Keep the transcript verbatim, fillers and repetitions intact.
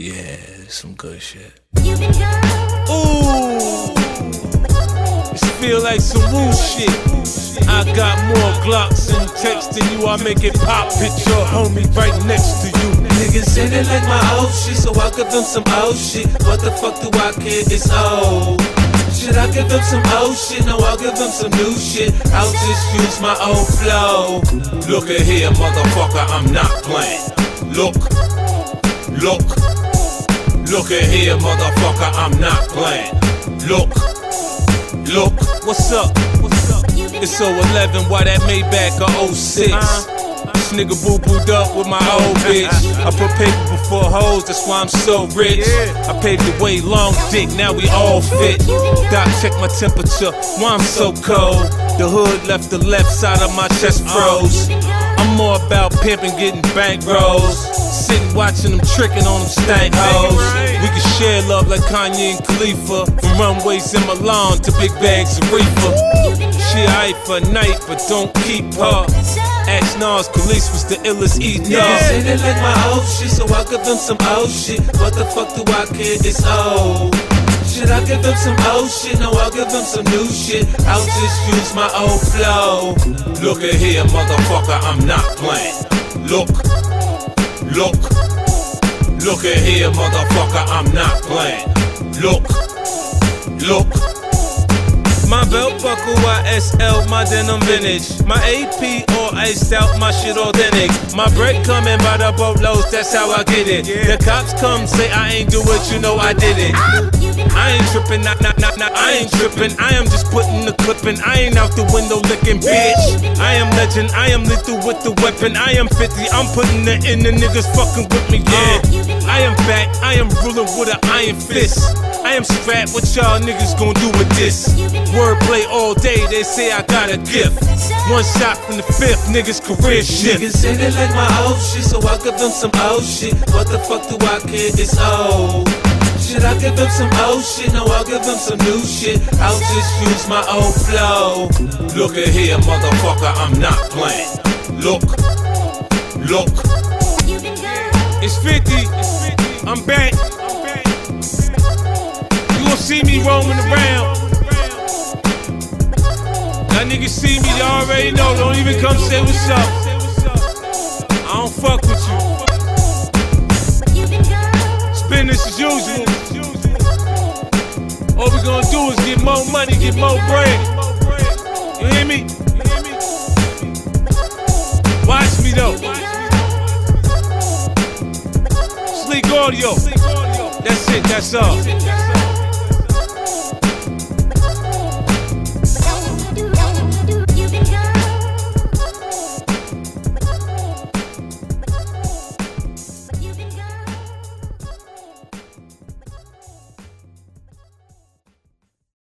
Yeah, some good shit. Ooh, this feel like some woo shit. I got more Glocks and texting you. I make it pop. Picture homie right next to you. Niggas say they like my old shit, so I give them some old shit. What the fuck do I care? It's old. Should I give them some old shit? No, I'll give them some new shit. I'll just use my old flow. Look at here, motherfucker, I'm not playing. Look, look, look at here, motherfucker, I'm not playing. Look, look, what's up? What's up? It's oh eleven, why that Maybach a oh six? Uh-huh. This nigga boo-booed up with my old bitch. I put paper before hoes, that's why I'm so rich. I paved the way, long dick, now we all fit. Doc, check my temperature, why I'm so cold. The hood left the left side of my chest froze. I'm more about pimping, getting bankrolls. Sitting watching them tricking on them stank hoes. We can share love like Kanye and Khalifa. From runways in Milan to big bags of reefer. She aight for a night, but don't keep her. Ask Nas, Khalees was the illest eater. Niggas say they like my old shit, so I give them some old shit. What the fuck do I care? It's old. Should I give them some old shit? No, I'll give them some new shit. I'll just use my old flow. Look at here, motherfucker, I'm not playing. Look, look, look at here, motherfucker, I'm not playing. Look, look. My belt buckle, Y S L, my denim vintage. My A P all iced out, my shit authentic. My bread coming by the boatloads, that's how I get it. The cops come, say I ain't do it, you know I did it. I ain't trippin', nah, nah, nah, nah, I ain't trippin'. I am just putting the clip in, I ain't out the window licking, bitch. I am legend, I am lethal with the weapon. I am fifty, I'm putting it in, the niggas fucking with me, yeah. I am back, I am ruling with an iron fist. I am strapped, what y'all niggas gon' do with this? Wordplay all day, they say I got a gift. One shot from the fifth, niggas career shit. Niggas say they like my old shit, so I give them some old shit. What the fuck do I care? It's old. Should I give them some old shit? No, I'll give them some new shit. I'll just use my old flow. Look at here, motherfucker, I'm not playing. Look, look. It's fifty, I'm back. You gon' see me roaming around. Y'all niggas see me, they already know. Don't even come say what's up. I don't fuck with you. It's business as usual. All we gonna do is get more money, get more bread. You hear me? Watch me though. Sleek audio. That's it, that's all.